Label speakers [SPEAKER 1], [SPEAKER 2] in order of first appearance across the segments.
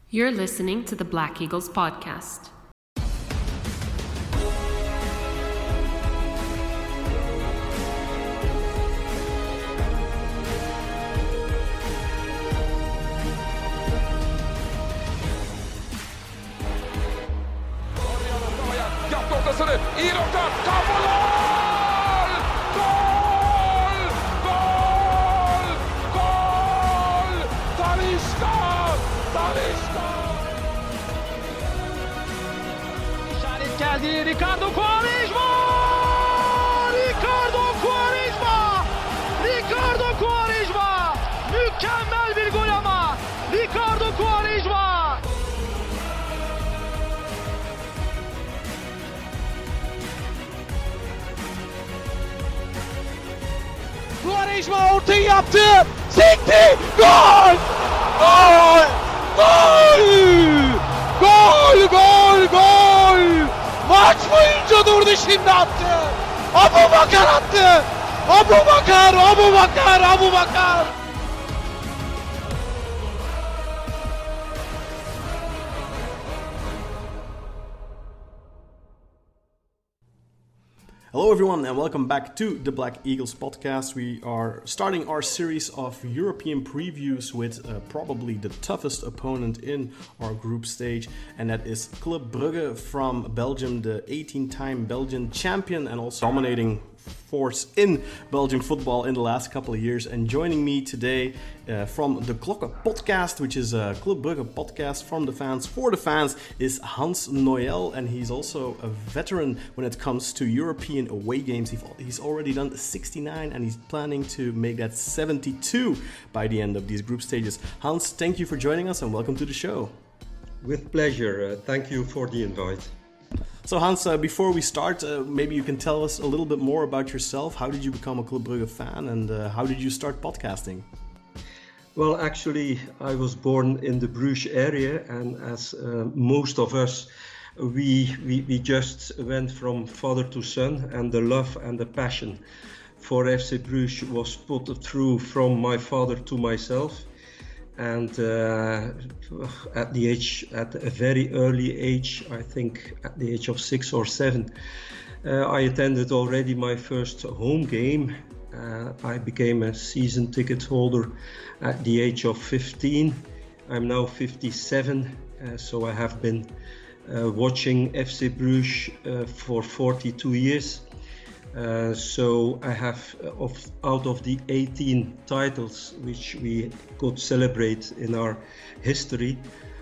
[SPEAKER 1] You're listening to the Black Eagles podcast.
[SPEAKER 2] geldi Ricardo Quaresma! Ricardo Quaresma! Ricardo Quaresma! Mükemmel bir gol ama! Ricardo Quaresma! Quaresma ortayı yaptı! Sekti! Gol! Gol! Gol! Gol! Gol! Gol! Maç boyunca durdu, şimdi attı. Abubakar attı. Abubakar, Abubakar, Abubakar.
[SPEAKER 3] Hello everyone and welcome back to the Black Eagles podcast. We are starting our series of European previews with probably the toughest opponent in our group stage, and that is Club Brugge from Belgium, the 18-time Belgian champion and also dominating force in Belgian football in the last couple of years. And joining me today from the Klokken podcast, which is a Club Brugge podcast from the fans for the fans, is Hans Noël, and he's also a veteran when it comes to European away games. He's already done 69 and he's planning to make that 72 by the end of these group stages. Hans, thank you for joining us and welcome to the show.
[SPEAKER 4] With pleasure. Thank you for the invite.
[SPEAKER 3] So Hans, before we start, maybe you can tell us a little bit more about yourself. How did you become a Club Brugge fan and how did you start podcasting?
[SPEAKER 4] Well, actually, I was born in the Bruges area, and as most of us, we just went from father to son, and the love and the passion for FC Bruges was put through from my father to myself. And at a very early age, I think at the age of 6 or 7, I attended already my first home game. I became a season ticket holder at the age of 15. I'm now 57, so I have been watching FC Bruges for 42 years. So I have, out of the 18 titles which we could celebrate in our history,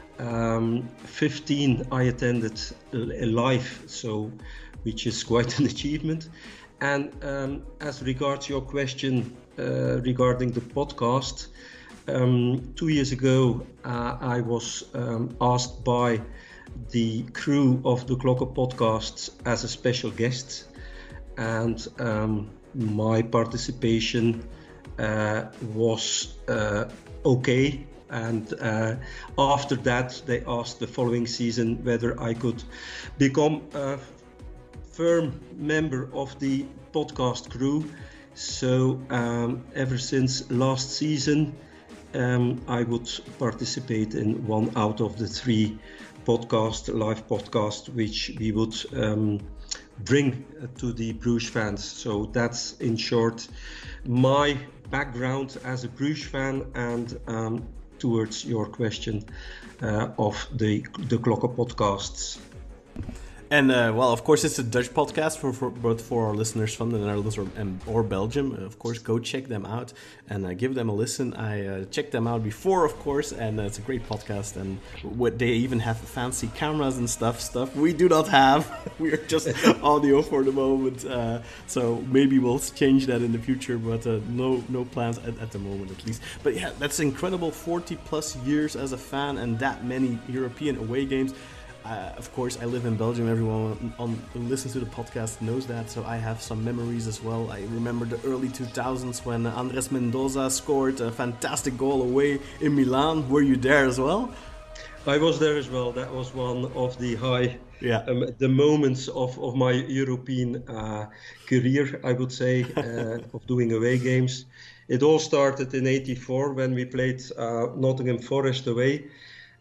[SPEAKER 4] 15 I attended live, so which is quite an achievement. And as regards your question regarding the podcast, 2 years ago I was asked by the crew of the Klokken podcast as a special guest. And my participation was okay. And after that, they asked the following season whether I could become a firm member of the podcast crew. So ever since last season, I would participate in one out of the 3 live podcasts, which we would bring to the Bruges fans. So that's in short my background as a Bruges fan, and towards your question of the Klokken podcasts.
[SPEAKER 3] And well, of course, it's a Dutch podcast for our listeners from the Netherlands or Belgium. Of course, go check them out and give them a listen. I checked them out before, of course, and it's a great podcast. And they even have fancy cameras and stuff we do not have. We are just audio for the moment. So maybe we'll change that in the future, but no plans at the moment, at least. But yeah, that's incredible. 40 plus years as a fan and that many European away games. Of course, I live in Belgium. Everyone who listens to the podcast knows that, so I have some memories as well. I remember the early 2000s when Andres Mendoza scored a fantastic goal away in Milan. Were you there as well?
[SPEAKER 4] I was there as well. That was one of the the moments of my European career, I would say, of doing away games. It all started in '84 when we played Nottingham Forest away.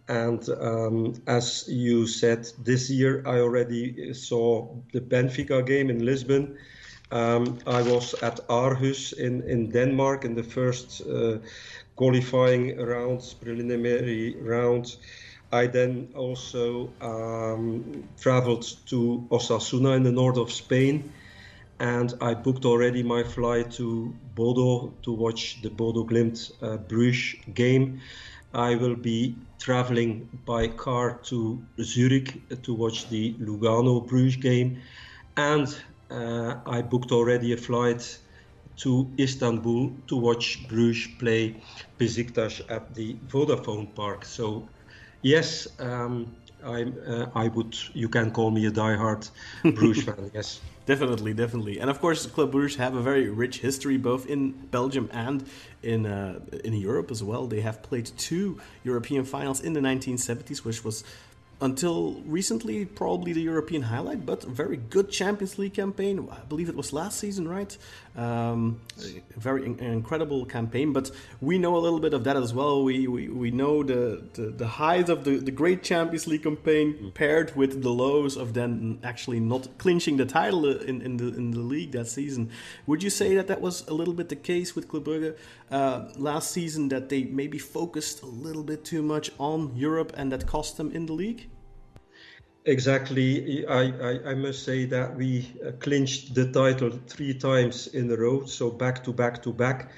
[SPEAKER 4] And as you said, this year I already saw the Benfica game in Lisbon. I was at Aarhus in Denmark in the first qualifying rounds, preliminary round. I then also traveled to Osasuna in the north of Spain, and I booked already my flight to Bodo to watch the Bodo Glimt Bruges game. I will be traveling by car to Zurich to watch the Lugano Bruges game, and I booked already a flight to Istanbul to watch Bruges play Besiktas at the Vodafone Park. So yes, I would. You can call me a diehard Bruges fan. Yes,
[SPEAKER 3] definitely. And of course, Club Bruges have a very rich history, both in Belgium and in Europe as well. They have played 2 European finals in the 1970s, which was, until recently, probably the European highlight, but a very good Champions League campaign. I believe it was last season, right? Very incredible campaign, but we know a little bit of that as well. We know the highs of the great Champions League campaign paired with the lows of then actually not clinching the title in the league that season. Would you say that was a little bit the case with Club Brugge last season, that they maybe focused a little bit too much on Europe and that cost them in the league?
[SPEAKER 4] Exactly. I must say that we clinched the title 3 times in a row, so back to back to back.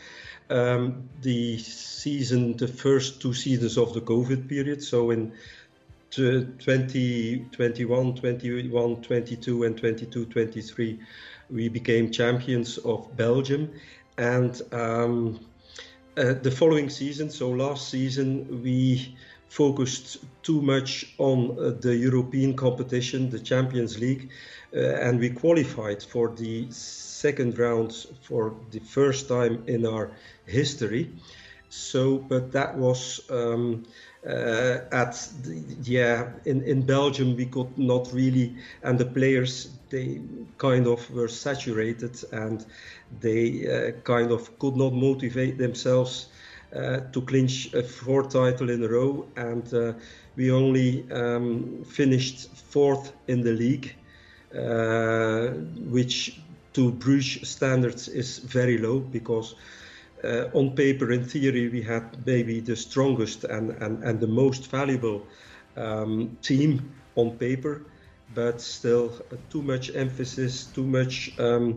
[SPEAKER 4] The first 2 seasons of the COVID period, so in 2021, 22 and 22, 23, we became champions of Belgium. And the following season, so last season, we focused too much on the European competition, the Champions League, and we qualified for the second round for the first time in our history. So, but that was in Belgium we could not really, and the players, they kind of were saturated, and they kind of could not motivate themselves to clinch a 4th title in a row, and we only finished 4th in the league, which to Bruges standards is very low, because on paper, in theory, we had maybe the strongest and the most valuable team on paper, but still too much emphasis, too much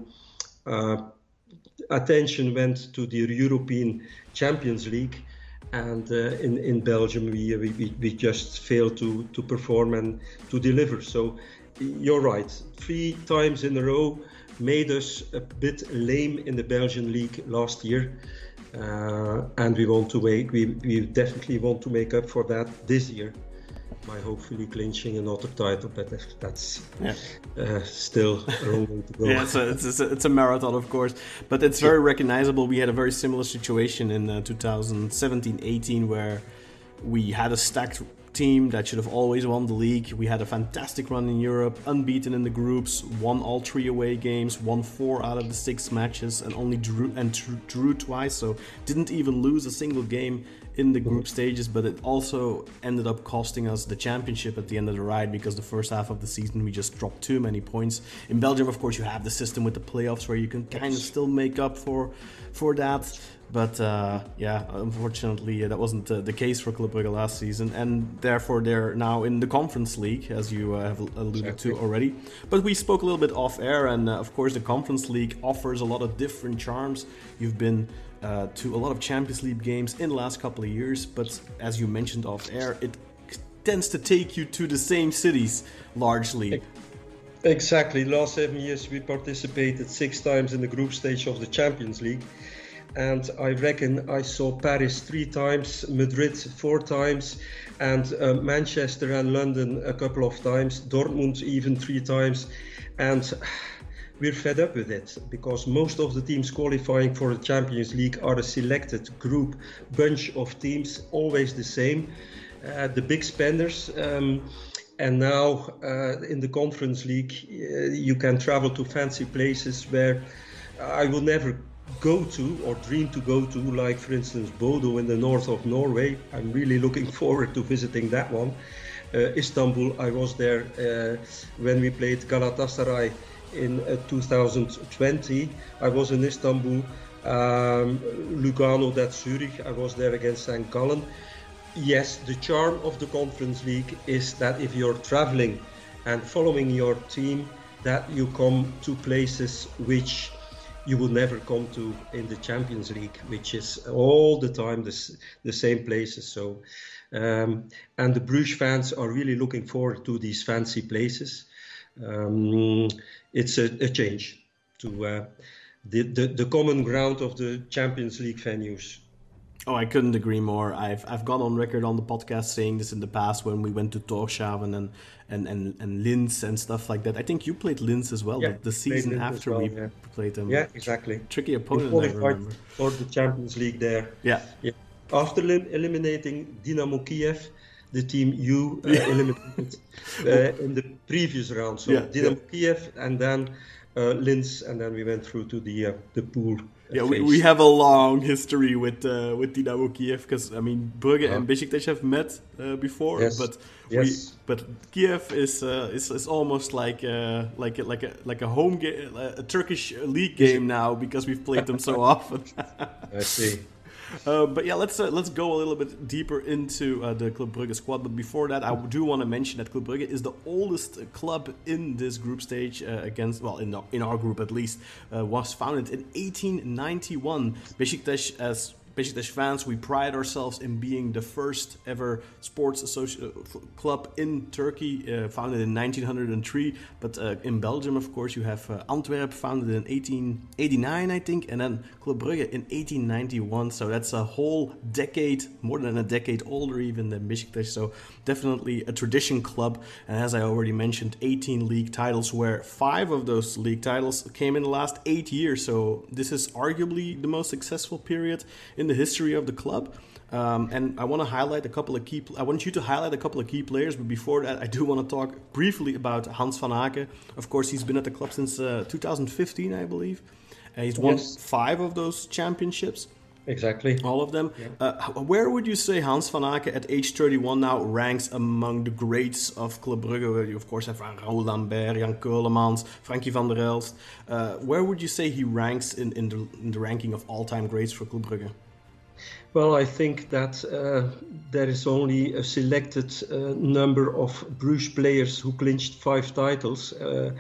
[SPEAKER 4] attention went to the European Champions League, and in Belgium we just failed to perform and to deliver. So you're right, 3 times in a row made us a bit lame in the Belgian league last year, and we definitely want to make up for that this year by hopefully clinching another title, but that's still a long way to go.
[SPEAKER 3] Yeah, so it's a marathon, of course, but it's very recognizable. We had a very similar situation in 2017-18, where we had a stacked team that should have always won the league. We had a fantastic run in Europe, unbeaten in the groups, won all 3 away games, won 4 out of the 6 matches, and only drew twice, so didn't even lose a single game in the group stages. But it also ended up costing us the championship at the end of the ride, because the first half of the season we just dropped too many points. In Belgium, of course, you have the system with the playoffs where you can kind of still make up for that. But unfortunately, that wasn't the case for Club Brugge last season, and therefore they're now in the Conference League, as you have alluded to already. But we spoke a little bit off air, and of course the Conference League offers a lot of different charms. You've been to a lot of Champions League games in the last couple of years, but as you mentioned off air, it tends to take you to the same cities largely.
[SPEAKER 4] Exactly. Last 7 years we participated 6 times in the group stage of the Champions League. And I reckon I saw Paris 3 times, Madrid 4 times, and Manchester and London a couple of times, Dortmund even 3 times. And we're fed up with it, because most of the teams qualifying for the Champions League are a selected group, bunch of teams, always the same, the big spenders. And now in the Conference League, you can travel to fancy places where I will never go to or dream to go to, like for instance Bodo in the north of Norway. I'm really looking forward to visiting that one. Istanbul, I was there when we played Galatasaray in 2020. I was in Istanbul. Lugano, that's Zurich. I was there against St. Gallen. Yes, the charm of the Conference League is that if you're traveling and following your team, that you come to places which you will never come to in the Champions League, which is all the time the same places. So, and the Bruges fans are really looking forward to these fancy places. It's a change to the common ground of the Champions League venues.
[SPEAKER 3] Oh, I couldn't agree more. I've gone on record on the podcast saying this in the past when we went to Tórshavn and Linz and stuff like that. I think you played Linz as well, the season after we played them.
[SPEAKER 4] Yeah, exactly.
[SPEAKER 3] Tricky opponent, I remember.
[SPEAKER 4] For the Champions League there.
[SPEAKER 3] Yeah.
[SPEAKER 4] After eliminating Dynamo Kiev, the team you eliminated in the previous round. So Dynamo Kiev and then Linz, and then we went through to the pool.
[SPEAKER 3] Yeah, we have a long history with Dynamo Kiev because I mean Brugge and Beşiktaş have met before, but Kiev is almost like a home game, a Turkish league game now because we've played them so often.
[SPEAKER 4] I see.
[SPEAKER 3] But yeah, let's go a little bit deeper into the Club Brugge squad. But before that, I do want to mention that Club Brugge is the oldest club in this group stage in our group at least, was founded in 1891. Beşiktaş fans, we pride ourselves in being the first ever sports club in Turkey, founded in 1903. But in Belgium, of course, you have Antwerp, founded in 1889, I think, and then Club Brugge in 1891. So that's a whole decade, more than a decade older even than Beşiktaş. So definitely a tradition club. And as I already mentioned, 18 league titles, where 5 of those league titles came in the last 8 years. So this is arguably the most successful period in the history of the club, and I want to highlight a couple of key. I want you to highlight a couple of key players, but before that, I do want to talk briefly about Hans van Aken. Of course, he's been at the club since 2015, I believe. He's won 5 of those championships.
[SPEAKER 4] Exactly.
[SPEAKER 3] All of them. Yeah. Where would you say Hans van Aken at age 31 now ranks among the greats of Club Brugge? Where you, of course, have Raoul Lambert, Jan Keulemans, Frankie van der Elst. Where would you say he ranks in the ranking of all-time greats for Club Brugge?
[SPEAKER 4] Well, I think that there is only a selected number of Bruges players who clinched 5 titles.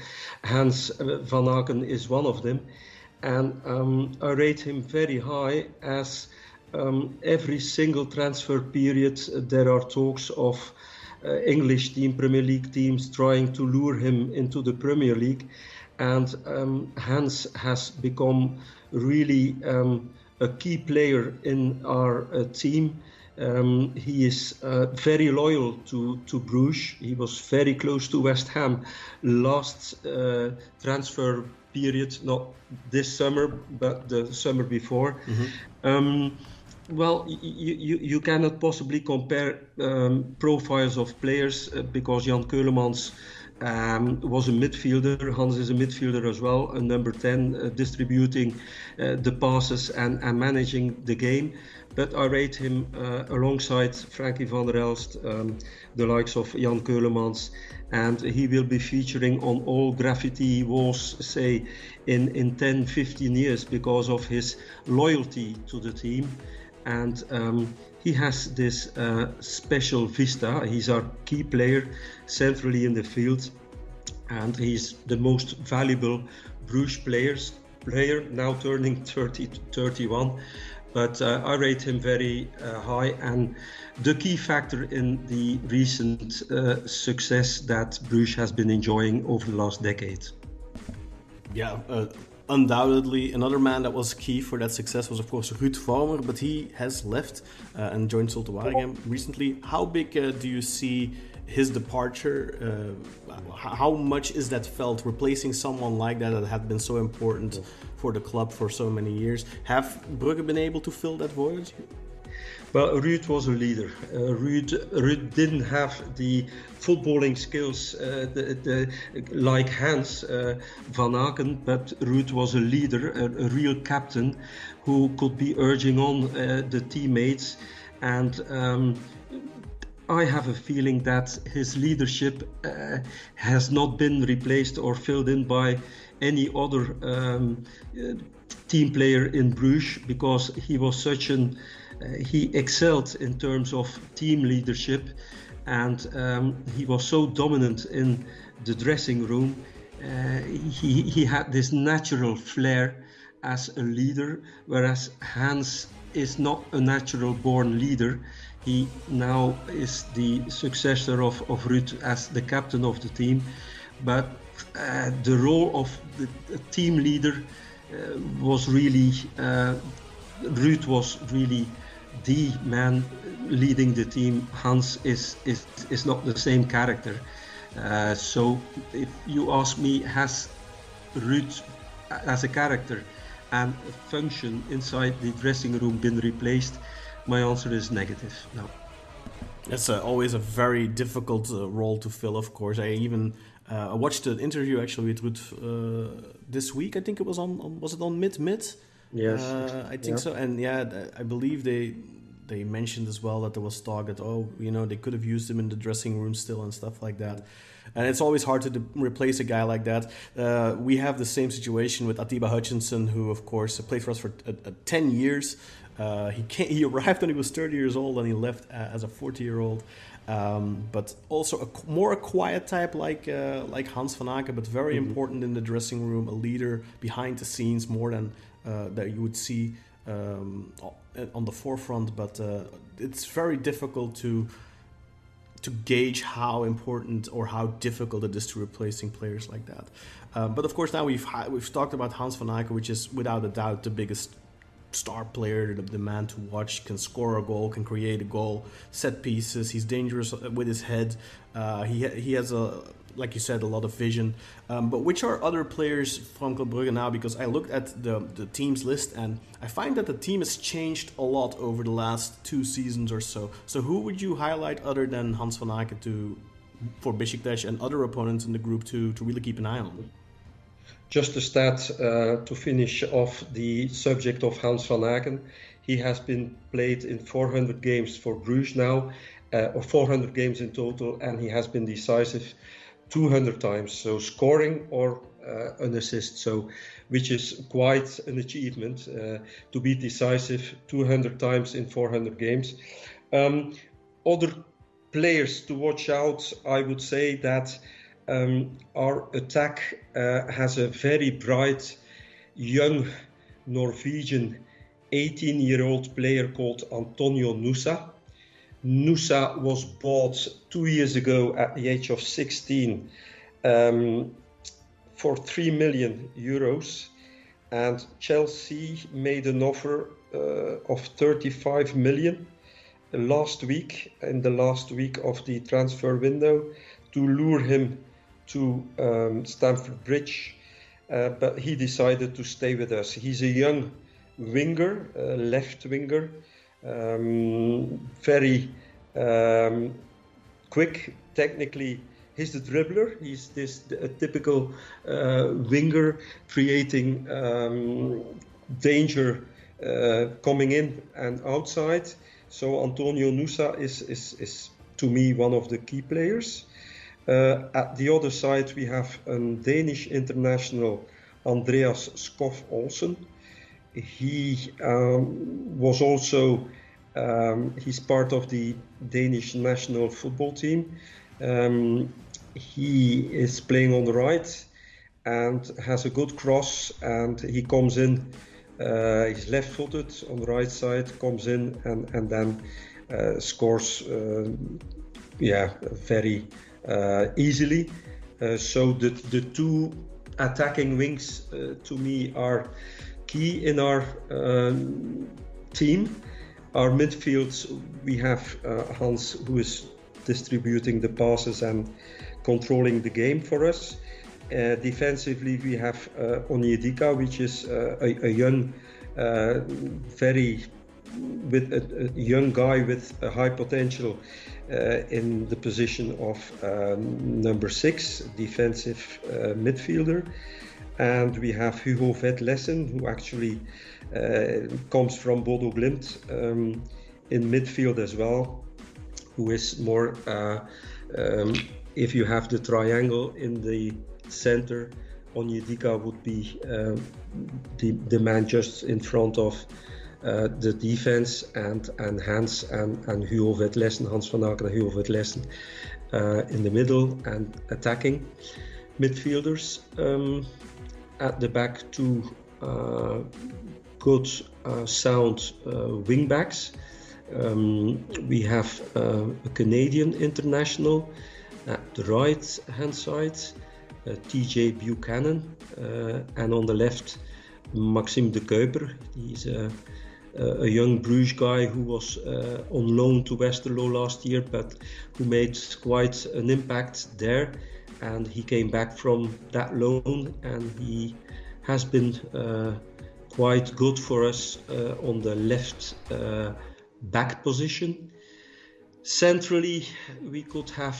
[SPEAKER 4] Hans van Aken is one of them. And I rate him very high, as every single transfer period there are talks of English Premier League teams trying to lure him into the Premier League. And Hans has become really a key player in our team. He is very loyal to Bruges. He was very close to West Ham last transfer period, not this summer, but the summer before. Well, you cannot possibly compare profiles of players because Jan Keulemans was a midfielder. Hans is a midfielder as well, a number 10, distributing the passes and managing the game. But I rate him alongside Frankie van der Elst, the likes of Jan Keulemans, and he will be featuring on all graffiti walls, say, in 10, 15 years because of his loyalty to the team. And he has this special vista. He's our key player centrally in the field, and he's the most valuable Bruges player, now turning 31. But I rate him very high, and the key factor in the recent success that Bruges has been enjoying over the last decade.
[SPEAKER 3] Yeah, undoubtedly. Another man that was key for that success was, of course, Ruud Vormer, but he has left and joined Zulte Waregem recently. How big do you see his departure? How much is that felt, replacing someone like that had been so important for the club for so many years? Have Brugge been able to fill that void?
[SPEAKER 4] Well, Ruud was a leader. Ruud didn't have the footballing skills like Hans van Aken, but Ruud was a leader, a real captain who could be urging on the teammates. And I have a feeling that his leadership has not been replaced or filled in by any other team player in Bruges, because he was he excelled in terms of team leadership, and he was so dominant in the dressing room. He had this natural flair as a leader, whereas Hans is not a natural born leader. He now is the successor of Ruud as the captain of the team, but the role of the team leader was really, Ruud was really the man leading the team. Hans is not the same character. So if you ask me, has Ruud as a character and a function inside the dressing room been replaced? My answer is negative, no.
[SPEAKER 3] It's always a very difficult role to fill, of course. I even watched an interview actually with Ruud this week. I think it was was it on Mid?
[SPEAKER 4] Yes,
[SPEAKER 3] I think so. And I believe they mentioned as well that there was talk that they could have used him in the dressing room still and stuff like that. And it's always hard to replace a guy like that. We have the same situation with Atiba Hutchinson, who of course played for us for 10 years. He arrived when he was 30 years old and he left as a 40-year-old. But also a quiet type like Hans van Aken, but very important in the dressing room, a leader behind the scenes more than that you would see on the forefront. But it's very difficult to gauge how important or how difficult it is to replacing players like that. But of course now we've talked about Hans van Aken, which is without a doubt the biggest star player, the man to watch, can score a goal, can create a goal, set pieces. He's dangerous with his head. He has like you said, a lot of vision. But which are other players from Club Brugge now? Because I looked at the team's list and I find that the team has changed a lot over the last 2 seasons or so. So who would you highlight other than Hans van Aken for Beşiktaş and other opponents in the group to really keep an eye on?
[SPEAKER 4] Just a stat to finish off the subject of Hans van Aken. He has been played in 400 games for Bruges now, or 400 games in total, and he has been decisive 200 times. So scoring or an assist, which is quite an achievement to be decisive 200 times in 400 games. Other players to watch out, I would say that our attack has a very bright young Norwegian 18-year-old player called Antonio Nusa. Nusa was bought 2 years ago at the age of 16 for 3 million euros, and Chelsea made an offer of 35 million in the last week of the transfer window to lure him to Stamford Bridge, but he decided to stay with us. He's a young winger, left winger, very quick, technically. He's the dribbler. He's a typical winger, creating danger coming in and outside. So Antonio Nusa is to me one of the key players. At the other side, we have a Danish international, Andreas Skov Olsen. He was also, he's part of the Danish national football team. He is playing on the right and has a good cross, and he comes in, he's left-footed on the right side, comes in and then scores very easily. So the two attacking wings to me are key in our team. Our midfields, we have Hans, who is distributing the passes and controlling the game for us. Defensively, we have Onyedika, which is a young, very with a young guy with a high potential in the position of number 6, defensive midfielder. And we have Hugo Vetlesen, who actually comes from Bodo Glimt in midfield as well, who is more, if you have the triangle in the center, Onyedika would be the man just in front of the defense, and Hans and Hugo Vetlesen, Hans van Aken and Hugo Vetlesen in the middle and attacking midfielders. At the back, two good sound wing backs. We have a Canadian international at the right hand side, TJ Buchanan, and on the left Maxime de Kuiper. He's a young Bruges guy who was on loan to Westerlo last year, but who made quite an impact there, and he came back from that loan, and he has been quite good for us on the left back position. Centrally, we could have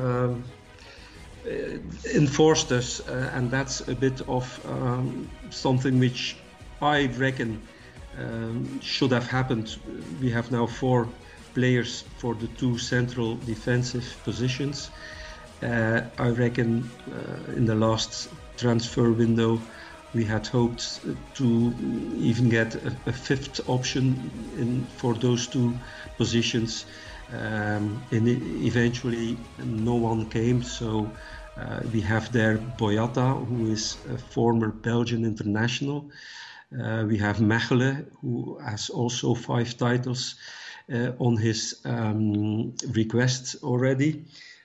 [SPEAKER 4] enforced us, and that's a bit of something which I reckon should have happened. We have now 4 players for the 2 central defensive positions. I reckon in the last transfer window we had hoped to even get a 5th option for those 2 positions. And eventually no one came, so we have there Boyata, who is a former Belgian international. We have Mechelen, who has also 5 titles on his request already.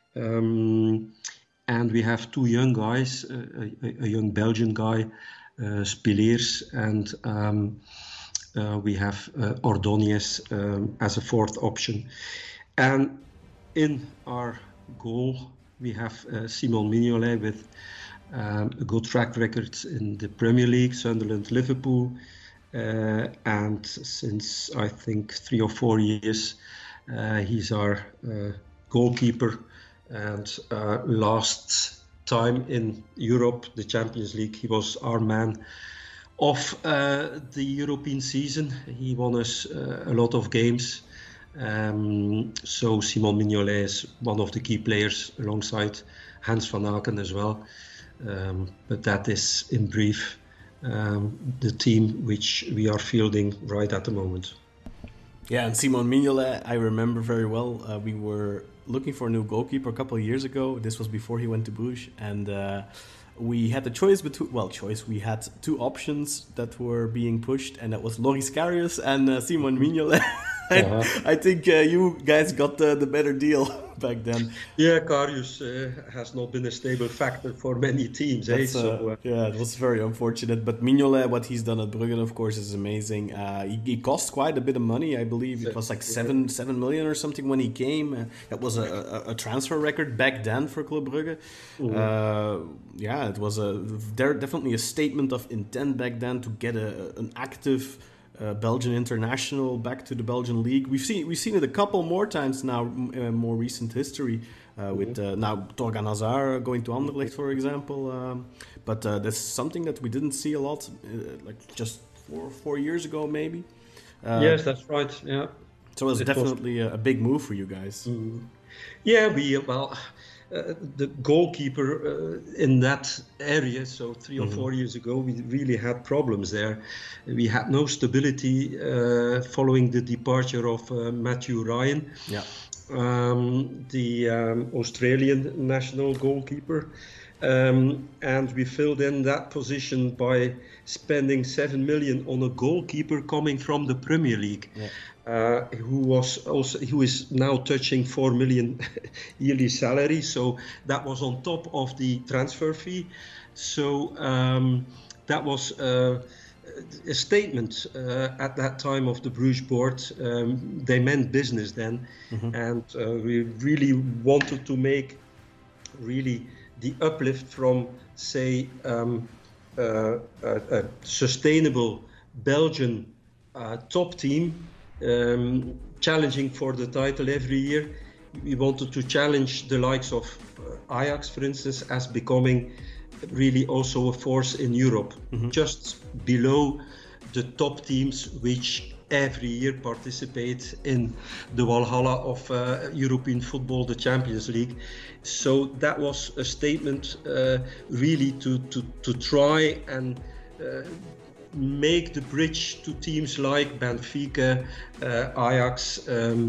[SPEAKER 4] And we have 2 young guys, a young Belgian guy, Spileers, and we have Ordóñez as a 4th option. And in our goal, we have Simon Mignolet with a good track record in the Premier League, Sunderland, Liverpool, and since I think 3 or 4 years, he's our goalkeeper. And last time in Europe, the Champions League, he was our man of the European season. He won us a lot of games. So Simon Mignolet is one of the key players alongside Hans van Aken as well. But that is in brief the team which we are fielding right at the moment.
[SPEAKER 3] Yeah, and Simon Mignolet, I remember very well. We were looking for a new goalkeeper a couple of years ago. This was before he went to Bruges, and we had the choice between, we had 2 options that were being pushed, and that was Loris Karius and Simon Mignolet. I think you guys got the better deal back then.
[SPEAKER 4] Yeah, Karius has not been a stable factor for many teams.
[SPEAKER 3] Yeah, it was very unfortunate. But Mignolet, what he's done at Bruggen, of course, is amazing. He cost quite a bit of money, I believe. It was like 7 million or something when he came. That was a transfer record back then for Club Brugge. Yeah, it was definitely a statement of intent back then to get an active Belgian international back to the Belgian league. We've seen it a couple more times now, more recent history, with now Torgan Hazard going to Anderlecht, for example. But that's something that we didn't see a lot, like just 4 years ago, maybe.
[SPEAKER 4] Yes, that's right. Yeah.
[SPEAKER 3] So it was definitely a big move for you guys.
[SPEAKER 4] Yeah, the goalkeeper in that area, so 3 or 4 years ago, we really had problems there. We had no stability following the departure of Matthew Ryan, the Australian national goalkeeper. And we filled in that position by spending 7 million on a goalkeeper coming from the Premier League. Who is now touching 4 million yearly salary, so that was on top of the transfer fee. So that was a statement at that time of the Bruges board. They meant business then, and we really wanted to make really the uplift from, say, a sustainable Belgian top team challenging for the title every year. We wanted to challenge the likes of Ajax, for instance, as becoming really also a force in Europe, just below the top teams which every year participate in the Valhalla of European football, the Champions League. So that was a statement really to try and make the bridge to teams like Benfica, Ajax.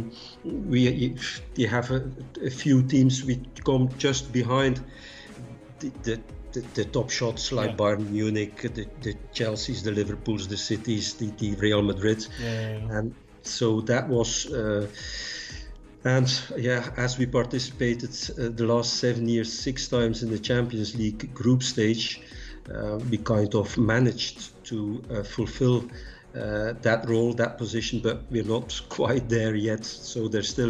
[SPEAKER 4] We have a few teams which come just behind the top shots like Bayern Munich, the Chelseas, the Liverpools, the Cities, the Real Madrid. And so that was as we participated the last 7 years 6 times in the Champions League group stage, we kind of managed to fulfill that role, that position, but we're not quite there yet. So there's still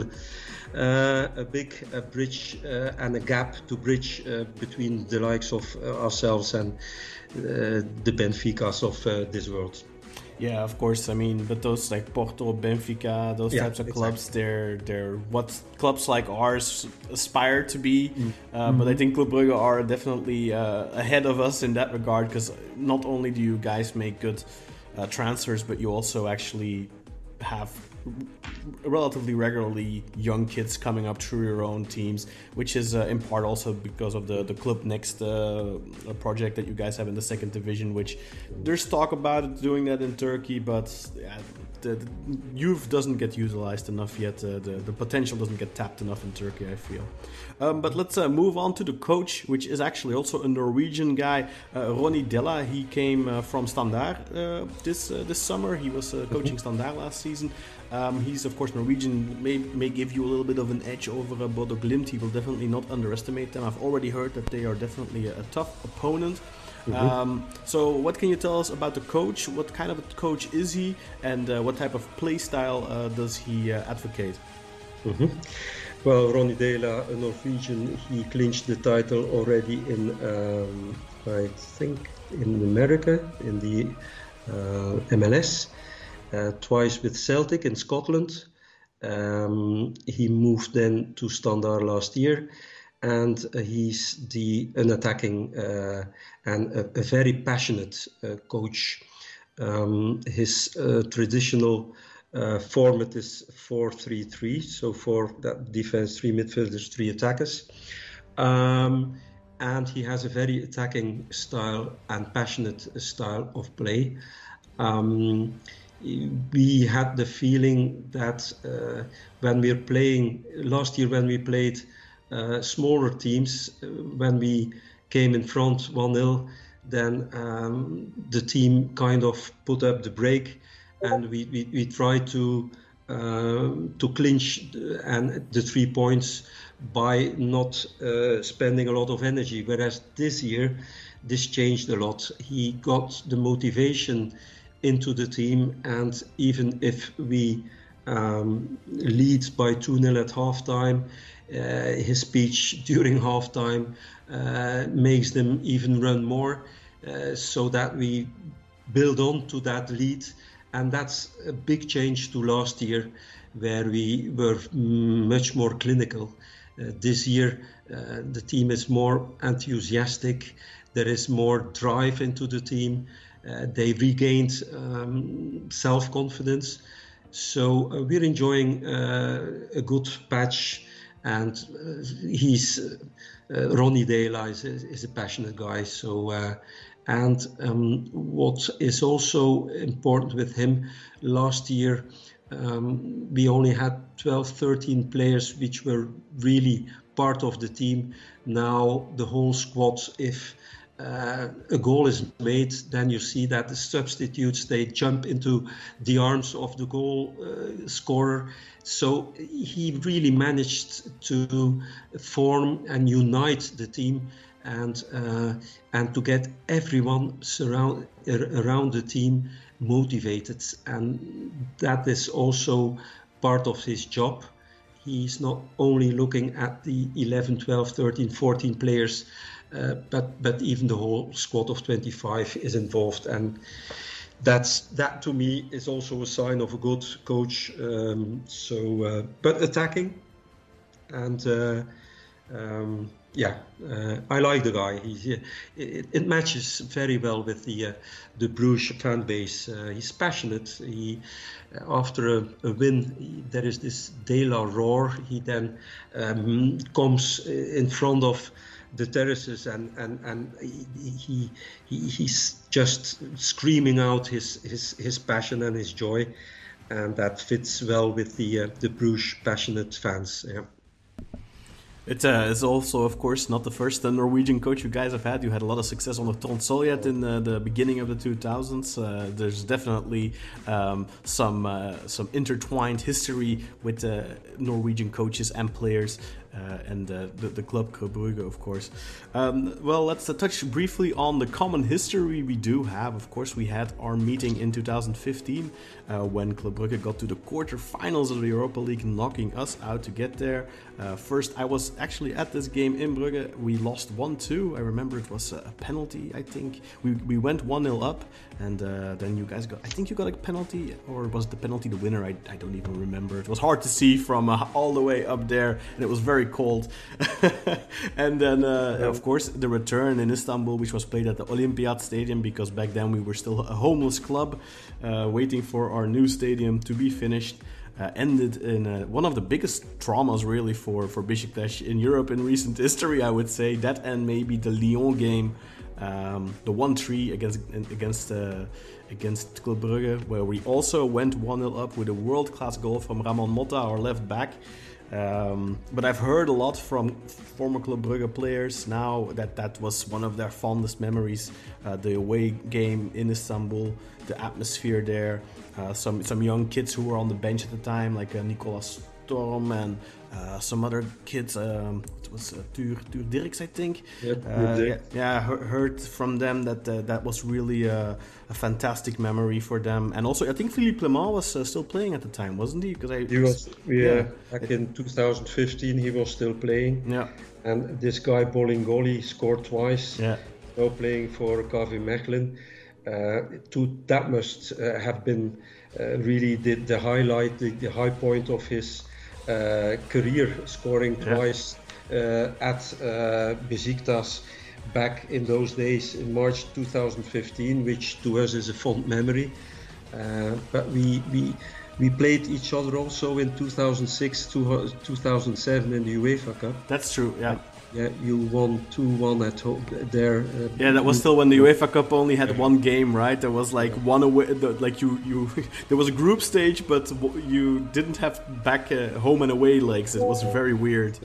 [SPEAKER 4] a big bridge and a gap to bridge between the likes of ourselves and the Benficas of this world.
[SPEAKER 3] Yeah, of course. I mean, but those like Porto, Benfica, those types of clubs, they're what clubs like ours aspire to be. But I think Club Brugge are definitely ahead of us in that regard, because not only do you guys make good transfers, but you also actually have relatively regularly young kids coming up through your own teams, which is in part also because of the Club Next project that you guys have in the second division, which there's talk about doing that in Turkey, but the youth doesn't get utilized enough yet. The potential doesn't get tapped enough in Turkey, I feel. But let's move on to the coach, which is actually also a Norwegian guy, Ronny Della. He came from Standard this summer. He was coaching Standard last season. He's of course Norwegian, may give you a little bit of an edge over Bodo Glimt. He will definitely not underestimate them. I've already heard that they are definitely a tough opponent. So what can you tell us about the coach? What kind of a coach is he, and what type of play style does he advocate?
[SPEAKER 4] Well, Ronny Della, a Norwegian, he clinched the title already in, I think, in America, in the MLS, twice with Celtic in Scotland. He moved then to Standard last year, and he's an attacking and a very passionate coach. His traditional format is 4-3-3, so 4 that defense, 3 midfielders, 3 attackers. And he has a very attacking style and passionate style of play. We had the feeling that when we're playing, last year when we played smaller teams, when we came in front 1-0, then the team kind of put up the brake, and we tried to clinch the 3 points by not spending a lot of energy. Whereas this year, this changed a lot. He got the motivation into the team, and even if we lead by 2-0 at halftime, his speech during halftime makes them even run more, so that we build on to that lead. And that's a big change to last year, where we were much more clinical. This year, the team is more enthusiastic. There is more drive into the team. They regained self-confidence. So we're enjoying a good patch. And Ronny Della is a passionate guy. So what is also important with him, last year we only had 12-13 players which were really part of the team. Now the whole squad, if a goal is made, then you see that the substitutes, they jump into the arms of the goal scorer. So he really managed to form and unite the team, and to get everyone around the team motivated. And that is also part of his job. He's not only looking at the 11, 12, 13, 14 players, but even the whole squad of 25 is involved. And that to me is also a sign of a good coach. But attacking, and I like the guy. It matches very well with the Bruges fan base. He's passionate. After a win, there is this De La roar. He then comes in front of the terraces and he's just screaming out his passion and his joy, and that fits well with the Bruges passionate fans. Yeah.
[SPEAKER 3] It's also, of course, not the first Norwegian coach you guys have had. You had a lot of success under Trond Solliet in the beginning of the 2000s. There's definitely some intertwined history with Norwegian coaches and players. And the club Club Brugge, of course. Well, let's touch briefly on the common history we do have. Of course, we had our meeting in 2015 when Club Brugge got to the quarterfinals of the Europa League, knocking us out to get there. First, I was actually at this game in Brugge. We lost 1-2. I remember it was a penalty, I think. We went 1-0 up, and then you guys got... I think you got a penalty, or was the penalty the winner? I don't even remember. It was hard to see from all the way up there, and it was very cold. And then of course the return in Istanbul, which was played at the Olympiad Stadium, because back then we were still a homeless club waiting for our new stadium to be finished, ended in one of the biggest traumas really for Beşiktaş in Europe in recent history, I would say. That and maybe the Lyon game, the 1-3 against Club Brugge, where we also went 1-0 up with a world-class goal from Ramon Motta, our left back. But I've heard a lot from former Club Brugge players now that was one of their fondest memories, the away game in Istanbul, the atmosphere there, some young kids who were on the bench at the time, like Nicolas Storm and some other kids. It was Tuur Dirks, I think. Heard from them that was really a fantastic memory for them. And also, I think Philippe Clement was still playing at the time, wasn't he? Because
[SPEAKER 4] he was. Back in 2015, he was still playing. Yeah. And this guy Bolingoli scored twice. Yeah. Now playing for KV Mechelen. That must have been really the highlight, the high point of his career, scoring twice at Beşiktaş back in those days in March 2015, which to us is a fond memory. But we played each other also in 2006, 2007 in the UEFA Cup.
[SPEAKER 3] That's true, yeah.
[SPEAKER 4] Yeah, you won 2-1 at home there.
[SPEAKER 3] That was still when the UEFA Cup only had one game, right? There was like one away, like you there was a group stage, but you didn't have back home and away legs. It was very weird.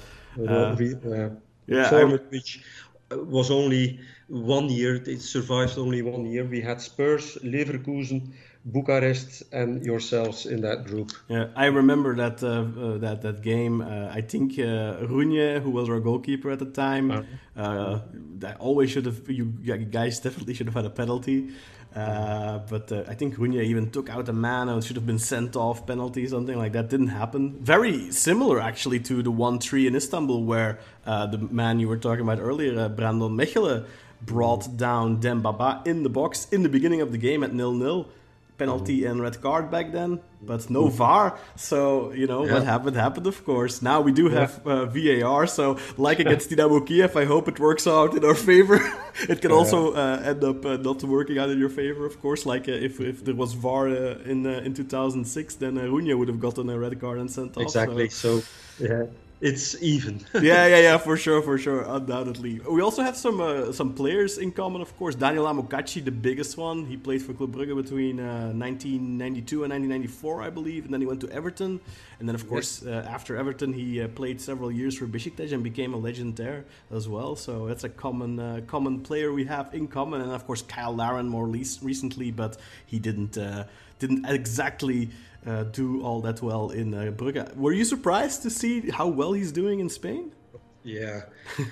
[SPEAKER 4] Format which was only 1 year. It survived only 1 year. We had Spurs, Leverkusen, Bucharest, and yourselves in that group.
[SPEAKER 3] Yeah, I remember that game. I think Runje, who was our goalkeeper at the time, that always should have. You guys definitely should have had a penalty. But I think Runje even took out a man and should have been sent off penalty, something like that. Didn't happen. Very similar actually to the 1-3 in Istanbul, where the man you were talking about earlier, Brandon Mechelen, brought down Dembaba in the box in the beginning of the game at 0-0. Penalty and red card back then, but no VAR. So, what happened, of course. Now we do have VAR, so like against Dynamo Kiev, I hope it works out in our favor. It can also end up not working out in your favor, of course. Like if there was VAR in 2006, then Runje would have gotten a red card and sent off.
[SPEAKER 4] Exactly, so yeah. It's even.
[SPEAKER 3] yeah, for sure, undoubtedly. We also have some players in common, of course. Daniel Amokachi, the biggest one. He played for Club Brugge between 1992 and 1994, I believe, and then he went to Everton. And then, of course, after Everton, he played several years for Beşiktaş and became a legend there as well. So that's a common player we have in common. And of course, Kyle Larin more recently, but he didn't exactly do all that well in Brugge. Were you surprised to see how well he's doing in Spain?
[SPEAKER 4] Yeah,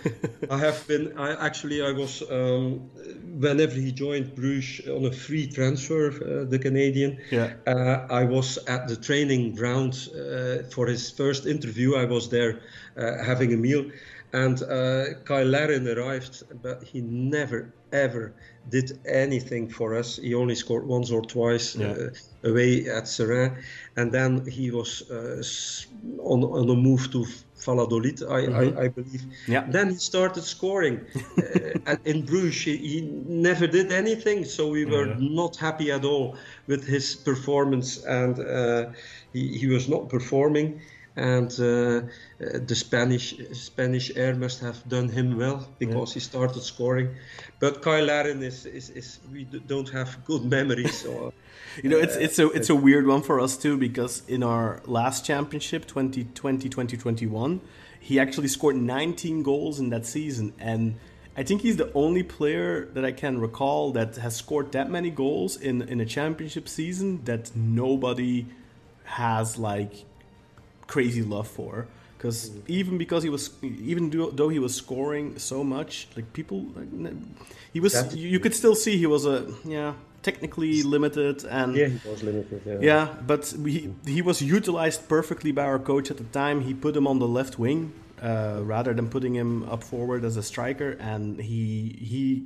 [SPEAKER 4] I was, whenever he joined Bruges on a free transfer, the Canadian,
[SPEAKER 3] Yeah.
[SPEAKER 4] I was at the training ground for his first interview. I was there having a meal, and Kyle Larin arrived, but he never ever did anything for us. He only scored once or twice away at Serrain, and then he was on a move to Valladolid, I believe.
[SPEAKER 3] Yeah.
[SPEAKER 4] Then he started scoring. And in Bruges, he never did anything, so we were not happy at all with his performance, and he was not performing. And the Spanish air must have done him well, because he started scoring. But Kyle Larin is we don't have good memories. So,
[SPEAKER 3] it's a weird one for us too, because in our last championship, 2020-2021, he actually scored 19 goals in that season, and I think he's the only player that I can recall that has scored that many goals in a championship season that nobody has like crazy love for. Because even though he was scoring so much, like people, he was. You could still see he was technically limited, and
[SPEAKER 4] he was limited.
[SPEAKER 3] Yeah, but he was utilized perfectly by our coach at the time. He put him on the left wing rather than putting him up forward as a striker, and he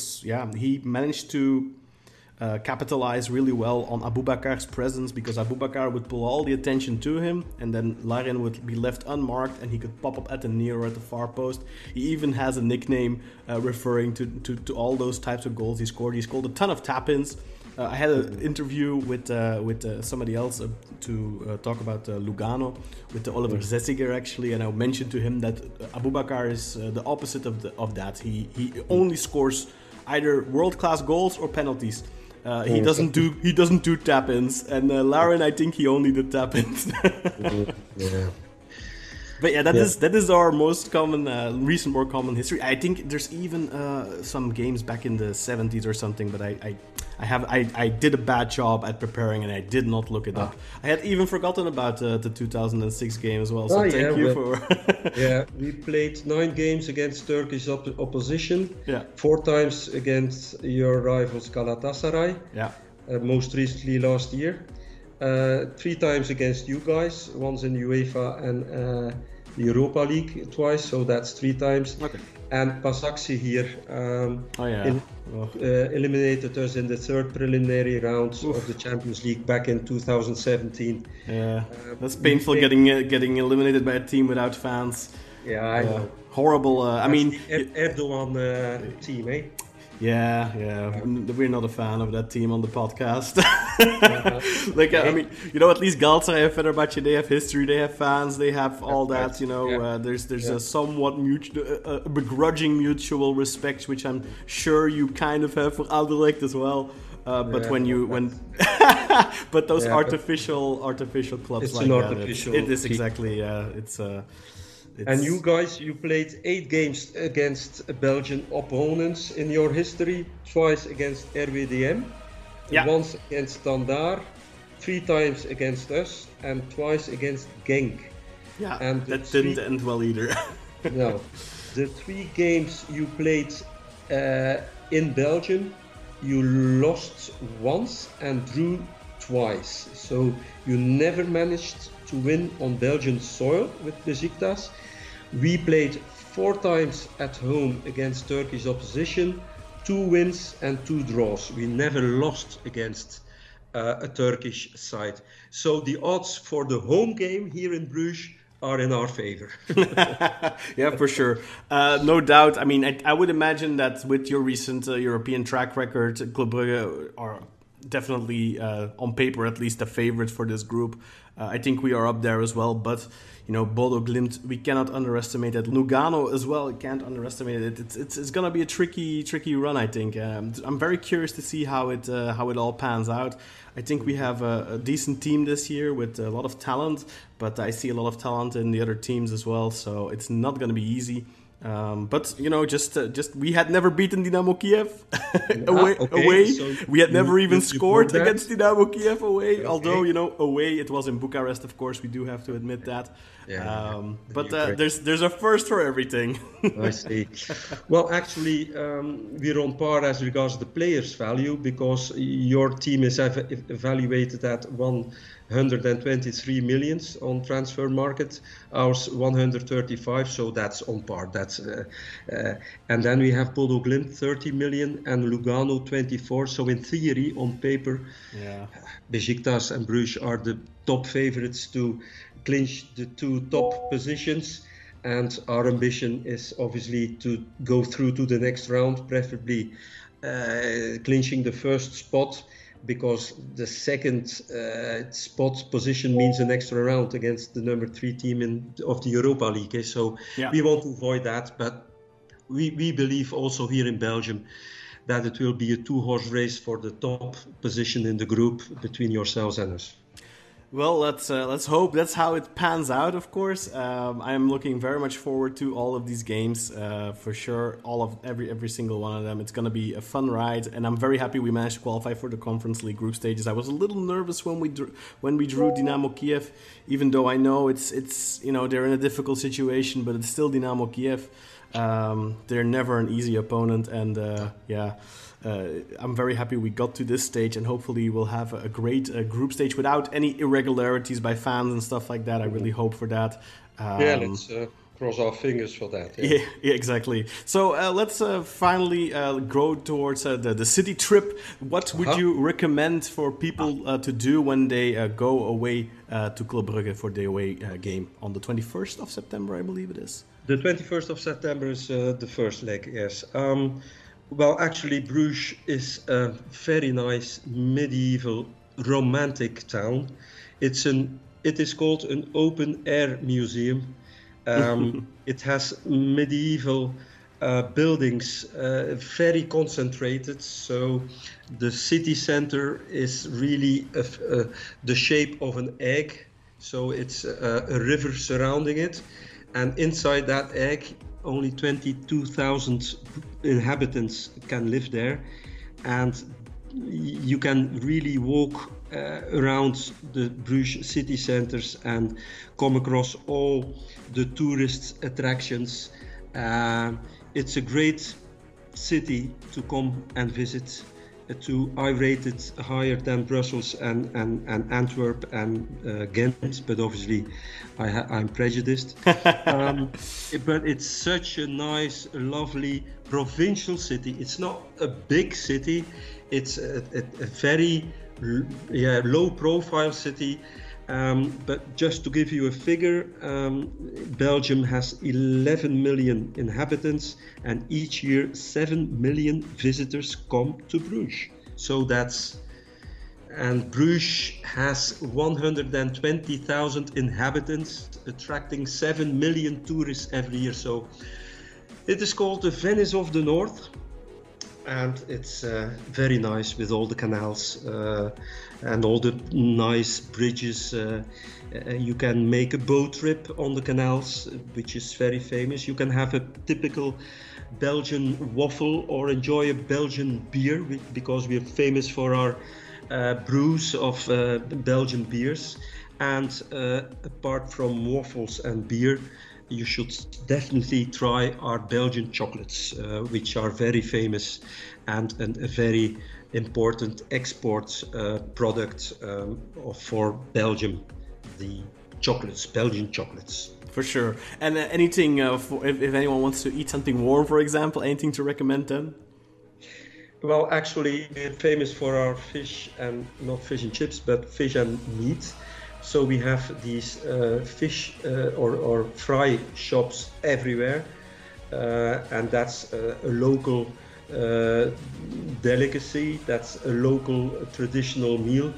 [SPEAKER 3] managed to capitalize really well on Aboubakar's presence, because Aboubakar would pull all the attention to him, and then Larin would be left unmarked, and he could pop up at the near or at the far post. He even has a nickname referring to all those types of goals he scored. He scored a ton of tap-ins. I had an interview with somebody else to talk about Lugano, with Oliver Zessiger actually, and I mentioned to him that Aboubakar is the opposite of that. He only scores either world-class goals or penalties. He doesn't do tap-ins, and Larin, I think he only did tap-ins.
[SPEAKER 4] Yeah.
[SPEAKER 3] But yeah, that is our most common recent, more common history. I think there's even some games back in the 70s or something, but I did a bad job at preparing, and I did not look it up. I had even forgotten about the 2006 game as well. So thank you for.
[SPEAKER 4] We played 9 games against Turkish opposition.
[SPEAKER 3] Yeah.
[SPEAKER 4] 4 times against your rivals Galatasaray.
[SPEAKER 3] Yeah.
[SPEAKER 4] Most recently last year. 3 times against you guys. Once in UEFA and the Europa League twice. So that's 3 times.
[SPEAKER 3] Okay.
[SPEAKER 4] And Pasaxi here eliminated us in the 3rd preliminary round of the Champions League back in 2017.
[SPEAKER 3] Yeah, that's painful getting eliminated by a team without fans.
[SPEAKER 4] Yeah, I know.
[SPEAKER 3] Horrible. I mean,
[SPEAKER 4] Erdogan team, eh?
[SPEAKER 3] Yeah. We're not a fan of that team on the podcast. I mean, at least Galatasaray and Fenerbahce, they have history, they have fans, they have all that. There's a somewhat begrudging mutual respect, which I'm sure you kind of have for Anderlecht as well. But but those artificial clubs,
[SPEAKER 4] it's
[SPEAKER 3] like
[SPEAKER 4] an
[SPEAKER 3] that,
[SPEAKER 4] artificial
[SPEAKER 3] it is exactly.
[SPEAKER 4] And you guys, you played 8 games against Belgian opponents in your history, twice against RWDM, once against Standard, 3 times against us, and twice against Genk.
[SPEAKER 3] Yeah, and that didn't end well either.
[SPEAKER 4] No. The 3 games you played in Belgium, you lost once and drew twice. So you never managed to win on Belgian soil with Besiktas. We played 4 times at home against Turkish opposition, 2 wins and 2 draws. We never lost against a Turkish side. So the odds for the home game here in Bruges are in our favor.
[SPEAKER 3] Yeah, for sure. No doubt. I mean, I would imagine that with your recent European track record, Club Brugge are definitely, on paper at least, a favorite for this group. I think we are up there as well, but Bodo Glimt, we cannot underestimate it. Lugano as well, can't underestimate it. It's gonna be a tricky run, I think. I'm very curious to see how it all pans out. I think we have a decent team this year with a lot of talent, but I see a lot of talent in the other teams as well, so it's not gonna be easy. But just we had never beaten Dynamo Kiev away.
[SPEAKER 4] So
[SPEAKER 3] we had never even
[SPEAKER 4] you
[SPEAKER 3] scored
[SPEAKER 4] that?
[SPEAKER 3] against Dynamo Kiev away.
[SPEAKER 4] Okay.
[SPEAKER 3] Although away it was in Bucharest, of course. We do have to admit that. But there's a first for everything.
[SPEAKER 4] I see. Well, actually, we're on par as regards the players' value, because your team is evaluated at 123 millions on transfer market, ours 135, so that's on par. That's and then we have Bodo Glimt 30 million and Lugano 24. So in theory, on paper, Besiktas and Bruges are the top favorites to clinch the two top positions. And our ambition is obviously to go through to the next round, preferably clinching the first spot, because the second spot position means an extra round against the number 3 team of the Europa League. So we want to avoid that, but we believe also here in Belgium that it will be a 2-horse race for the top position in the group between yourselves and us.
[SPEAKER 3] Well, let's hope that's how it pans out. Of course, I am looking very much forward to all of these games for sure. Every single one of them. It's going to be a fun ride, and I'm very happy we managed to qualify for the Conference League group stages. I was a little nervous when we drew Dynamo Kiev, even though I know it's they're in a difficult situation, but it's still Dynamo Kiev. They're never an easy opponent, and I'm very happy we got to this stage, and hopefully we'll have a great group stage without any irregularities by fans and stuff like that. I really hope for that.
[SPEAKER 4] Let's cross our fingers for that.
[SPEAKER 3] Yeah, exactly. So let's finally go towards the city trip. What would you recommend for people to do when they go away to Club Brugge for the away game on the 21st of September, I believe it is?
[SPEAKER 4] The 21st of September is the first leg, yes. Well, actually, Bruges is a very nice medieval romantic town. It is called an open-air museum. It has medieval buildings, very concentrated. So the city center is really the shape of an egg. So it's a river surrounding it. And inside that egg, only 22,000 inhabitants can live there. And you can really walk around the Bruges city centers and come across all the tourist attractions. It's a great city to come and visit. I rate it higher than Brussels and Antwerp and Ghent, but obviously I'm prejudiced. But it's such a nice, lovely provincial city. It's not a big city. It's a very low-profile city. But just to give you a figure, Belgium has 11 million inhabitants, and each year 7 million visitors come to Bruges. And Bruges has 120,000 inhabitants, attracting 7 million tourists every year. So it is called the Venice of the North. And it's very nice with all the canals and all the nice bridges. You can make a boat trip on the canals, which is very famous. You can have a typical Belgian waffle or enjoy a Belgian beer, because we are famous for our brews of Belgian beers. And apart from waffles and beer, you should definitely try our Belgian chocolates, which are very famous and a very important export product for Belgium, the Belgian chocolates.
[SPEAKER 3] For sure. And anything, if anyone wants to eat something warm, for example, anything to recommend them?
[SPEAKER 4] Well, actually, we're famous for our fish, and not fish and chips, but fish and meat. So we have these fish or fry shops everywhere, and that's a local delicacy. That's a local traditional meal,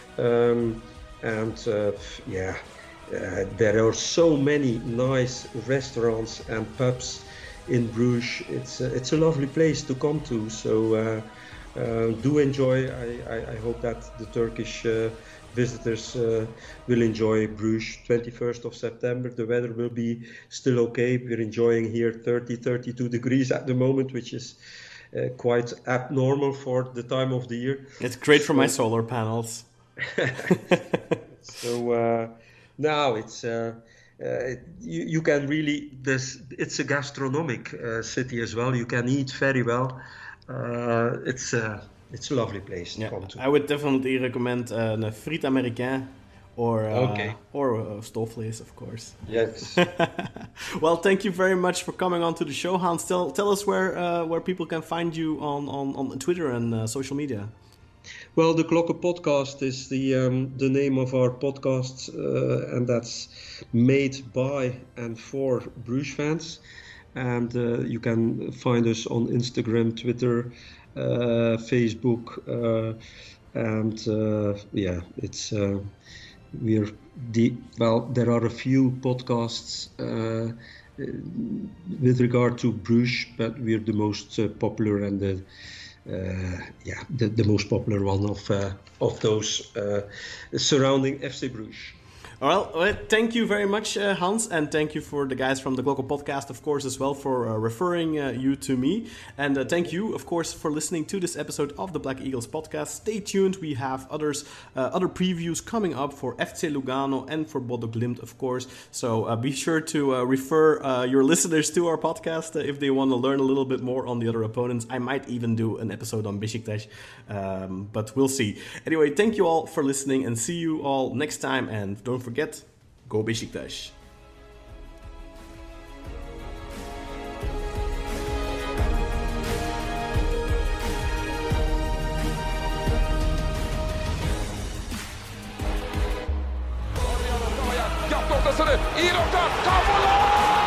[SPEAKER 4] there are so many nice restaurants and pubs in Bruges. It's a lovely place to come to. So do enjoy. I hope that the Turkish visitors will enjoy Bruges. 21st of September, the weather will be still okay. We're enjoying here 32 degrees at the moment, which is quite abnormal for the time of the year.
[SPEAKER 3] It's great for my solar panels.
[SPEAKER 4] So now it's you can really it's a gastronomic city as well. You can eat very well. It's a lovely place to come to.
[SPEAKER 3] I would definitely recommend a friet américain or stofvlees, of course.
[SPEAKER 4] Yes.
[SPEAKER 3] Well, thank you very much for coming on to the show, Hans. Tell us where people can find you on Twitter and social media.
[SPEAKER 4] Well, the Klokken Podcast is the name of our podcast, and that's made by and for Bruges fans. And you can find us on Instagram, Twitter, Facebook, and it's there are a few podcasts with regard to Bruges, but we're the most popular and the most popular one of those surrounding FC Bruges.
[SPEAKER 3] Well, thank you very much, Hans, and thank you for the guys from the Klokken Podcast, of course, as well, for referring you to me. And thank you, of course, for listening to this episode of the Black Eagles Podcast. Stay tuned. We have other previews coming up for FC Lugano and for Bodo Glimt, of course. So be sure to refer your listeners to our podcast if they want to learn a little bit more on the other opponents. I might even do an episode on Beşiktaş, but we'll see. Anyway, thank you all for listening, and see you all next time. And don't forget, go Beşiktaş.
[SPEAKER 2] Yaptı ortasını. İyi nokta. Kapılar!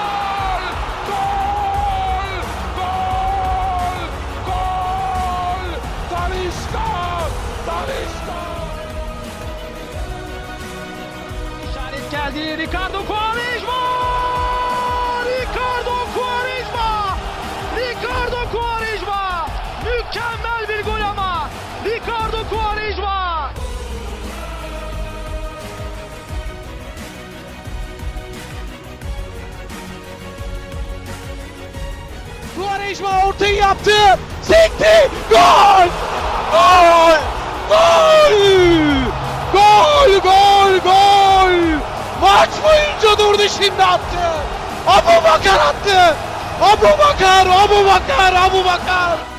[SPEAKER 2] Gol! Gol! Gol! Talisca! Talisca!
[SPEAKER 5] İşaret geldi. Ricardo Quaresma! Ricardo Quaresma! Ricardo Quaresma! Mükemmel bir gol ama! Ricardo Quaresma!
[SPEAKER 2] Quaresma ortayı yaptı. Sekti. Gol! Gol! Gol! Gol! Gol! Gol! Maç boyunca durdu, şimdi attı. Abubakar attı. Abubakar!